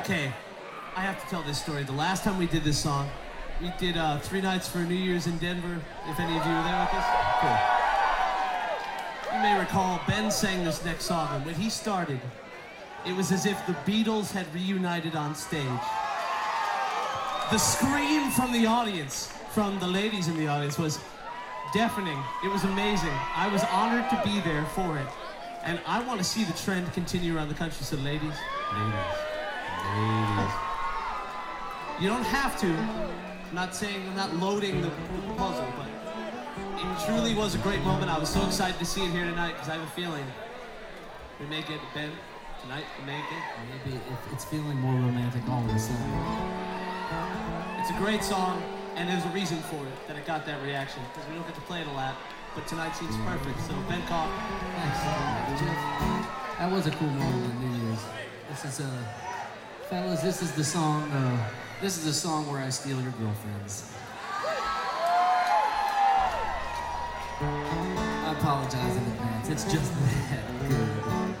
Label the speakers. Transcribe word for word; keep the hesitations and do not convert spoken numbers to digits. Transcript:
Speaker 1: Okay, I have to tell this story. The last time we did this song, we did uh, three nights for New Year's in Denver. If any of you were there with us, cool. You may recall Ben sang this next song, and when he started, it was as if the Beatles had reunited on stage. The scream from the audience, from the ladies in the audience, was deafening. It was amazing. I was honored to be there for it. And I want to see the trend continue around the country, so ladies, ladies, ladies. You don't have to. I'm not saying, I'm not loading the, the puzzle, but it truly was a great moment. I was so excited to see it here tonight, because I have a feeling we may get it, Ben, tonight, we may get it.
Speaker 2: Maybe if it's feeling more romantic all of a sudden.
Speaker 1: It's a great song, and there's a reason for it, that it got that reaction, because we don't get to play it a lot, but tonight seems perfect. So, Ben Cobb.
Speaker 2: Thanks, uh, Jeff. That was a cool moment on New Year's. This is, uh, fellas, this is the song, uh, this is the song where I steal your girlfriends. I apologize in advance, it's just that good.